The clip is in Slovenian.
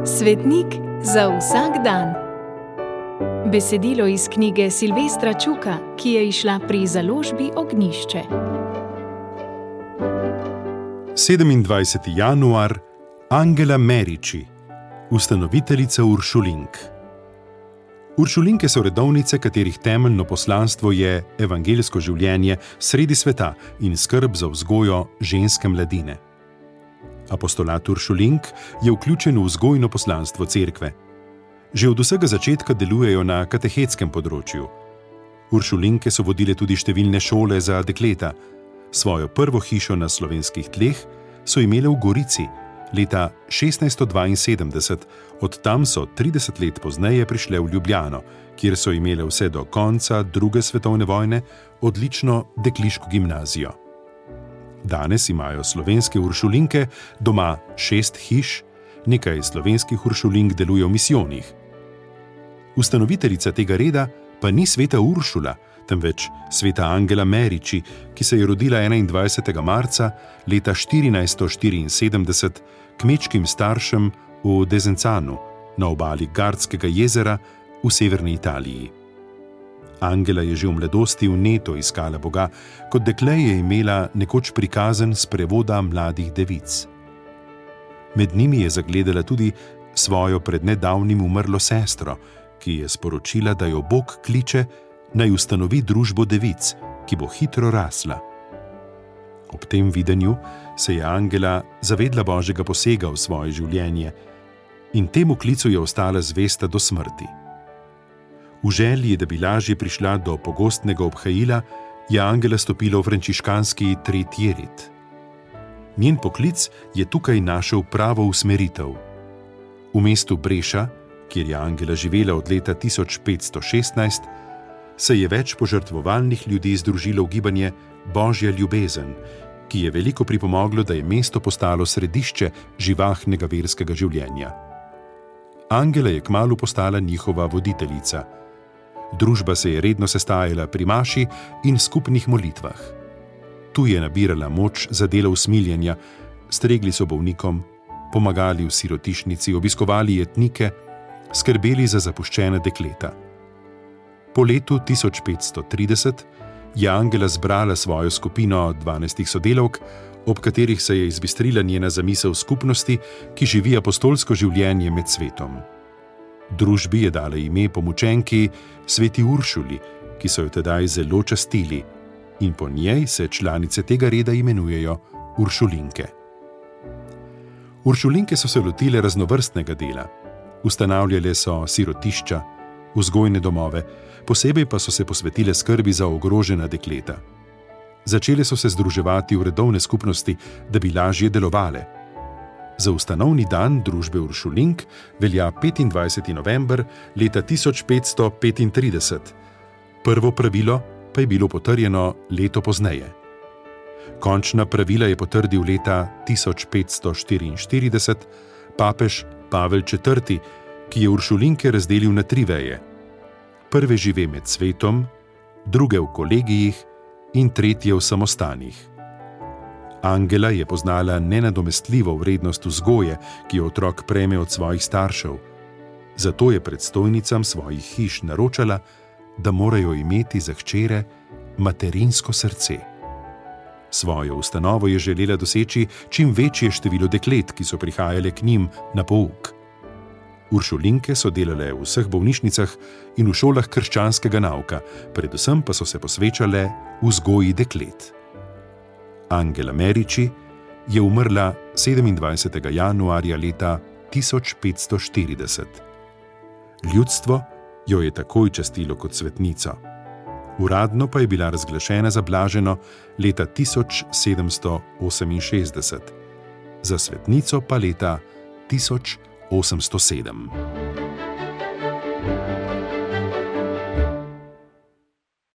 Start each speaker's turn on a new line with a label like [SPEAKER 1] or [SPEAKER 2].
[SPEAKER 1] Svetnik za vsak dan. Besedilo iz knjige Silvestra Čuka, ki je izšla pri založbi Ognjišče.
[SPEAKER 2] 27. januar. Angela Merici, ustanoviteljica Uršulink. Uršulinke so redovnice, katerih temeljno poslanstvo je evangeljsko življenje sredi sveta in skrb za vzgojo ženske mladine. Apostolat Uršulink je vključen v vzgojno poslanstvo cerkve. Že od vsega začetka delujejo na katehetskem področju. Uršulinke so vodile tudi številne šole za dekleta. Svojo prvo hišo na slovenskih tleh so imele v Gorici leta 1672, od tam so 30 let pozneje prišle v Ljubljano, kjer so imele vse do konca druge svetovne vojne odlično dekliško gimnazijo. Danes imajo slovenske uršulinke doma 6 hiš, nekaj slovenskih uršulink deluje v misijonih. Ustanoviteljica tega reda pa ni sveta Uršula, temveč sveta Angela Merici, ki se je rodila 21. marca leta 1474 kmečkim staršem v Desenzanu na obali Gardskega jezera v severni Italiji. Angela je že v mladosti vneto iskala Boga, kot dekle je imela nekoč prikazen sprevoda mladih devic. Med njimi je zagledala tudi svojo pred nedavnim umrlo sestro, ki je sporočila, da jo Bog kliče, naj ustanovi družbo devic, ki bo hitro rasla. Ob tem videnju se je Angela zavedla Božjega posega v svoje življenje in temu klicu je ostala zvesta do smrti. V želji, da bi lažje prišla do pogostnega obhajila, je Angela stopila v frančiškanski tretji red. Njen poklic je tukaj našel pravo usmeritev. V mestu Breša, kjer je Angela živela od leta 1516, se je več požrtvovalnih ljudi združilo v gibanje Božja ljubezen, ki je veliko pripomoglo, da je mesto postalo središče živahnega verskega življenja. Angela je kmalu postala njihova voditeljica. Družba se je redno sestajala pri maši in skupnih molitvah. Tu je nabirala moč za delo usmiljenja, stregli so bolnikom, pomagali v sirotišnici, obiskovali jetnike, skrbeli za zapuščena dekleta. Po letu 1530 je Angela zbrala svojo skupino 12 sodelavk, ob katerih se je izbistrila njena zamisel skupnosti, ki živi apostolsko življenje med svetom. Družbi je dala ime po mučenki sveti Uršuli, ki so jo tedaj zelo častili, in po njej se članice tega reda imenujejo Uršulinke. Uršulinke so se lotile raznovrstnega dela. Ustanavljale so sirotišča, vzgojne domove, posebej pa so se posvetile skrbi za ogrožena dekleta. Začele so se združevati v redovne skupnosti, da bi lažje delovale. Za ustanovni dan družbe Uršulink velja 25. november leta 1535. Prvo pravilo pa je bilo potrjeno leto pozneje. Končna pravila je potrdil leta 1544 papež Pavel IV., ki je Uršulinke razdelil na 3 veje. Prve žive med svetom, druge v kolegijih in tretje v samostanih. Angela je poznala nenadomestljivo vrednost vzgoje, ki jo otrok prejme od svojih staršev. Zato je predstojnicam svojih hiš naročala, da morajo imeti za hčere materinsko srce. Svojo ustanovo je želela doseči čim večje število deklet, ki so prihajale k njim na pouk. Uršulinke so delale v vseh bolnišnicah in v šolah krščanskega nauka, predvsem pa so se posvečale vzgoji deklet. Angela Merici je umrla 27. januarja leta 1540. Ljudstvo jo je takoj častilo kot svetnico. Uradno pa je bila razglašena za blaženo leta 1768, za svetnico pa leta 1807.